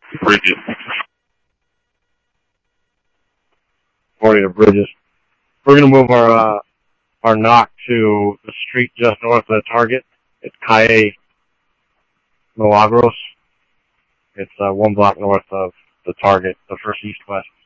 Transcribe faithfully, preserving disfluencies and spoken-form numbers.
Bridges. forty to Bridges. We're going to move our uh, our knock to the street just north of the target. It's Calle Milagros. It's uh, one block north of the target, the first east-west